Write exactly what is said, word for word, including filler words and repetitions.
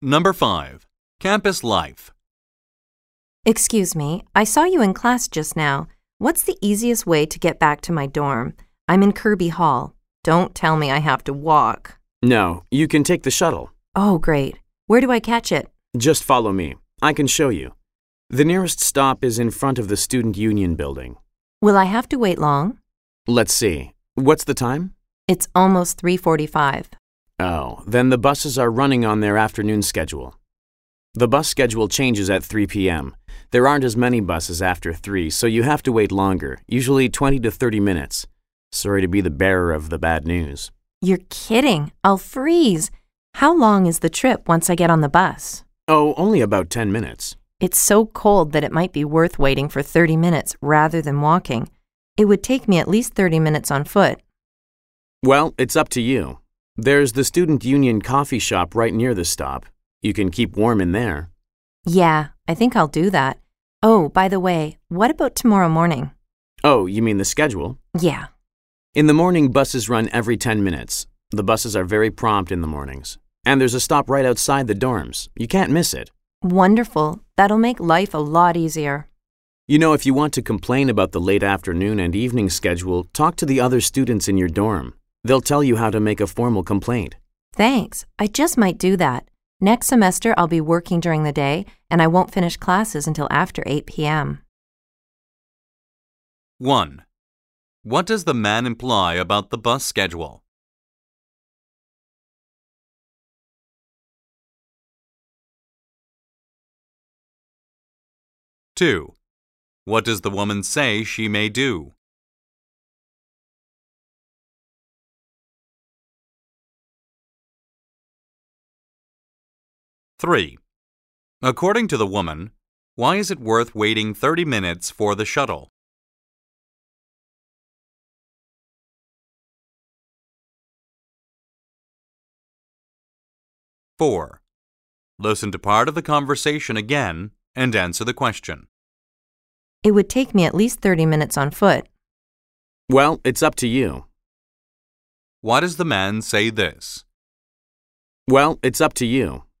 Number five. Campus life. Excuse me, I saw you in class just now. What's the easiest way to get back to my dorm? I'm in Kirby Hall. Don't tell me I have to walk. No, you can take the shuttle. Oh, great. Where do I catch it? Just follow me. I can show you. The nearest stop is in front of the Student Union building. Will I have to wait long? Let's see. What's the time? It's almost three forty-five. Oh, then the buses are running on their afternoon schedule. The bus schedule changes at three p.m. There aren't as many buses after three, so you have to wait longer, usually twenty to thirty minutes. Sorry to be the bearer of the bad news. You're kidding. I'll freeze. How long is the trip once I get on the bus? Oh, only about ten minutes. It's so cold that it might be worth waiting for thirty minutes rather than walking. It would take me at least thirty minutes on foot. Well, it's up to you. There's the Student Union coffee shop right near the stop. You can keep warm in there. Yeah, I think I'll do that. Oh, by the way, what about tomorrow morning? Oh, you mean the schedule? Yeah. In the morning, buses run every ten minutes. The buses are very prompt in the mornings. And there's a stop right outside the dorms. You can't miss it. Wonderful. That'll make life a lot easier. You know, if you want to complain about the late afternoon and evening schedule, talk to the other students in your dorm. They'll tell you how to make a formal complaint. Thanks. I just might do that. Next semester, I'll be working during the day, and I won't finish classes until after eight p.m. one. What does the man imply about the bus schedule? two. What does the woman say she may do? three. According to the woman, why is it worth waiting thirty minutes for the shuttle? four. Listen to part of the conversation again and answer the question. It would take me at least thirty minutes on foot. Well, it's up to you. Why does the man say this? Well, it's up to you.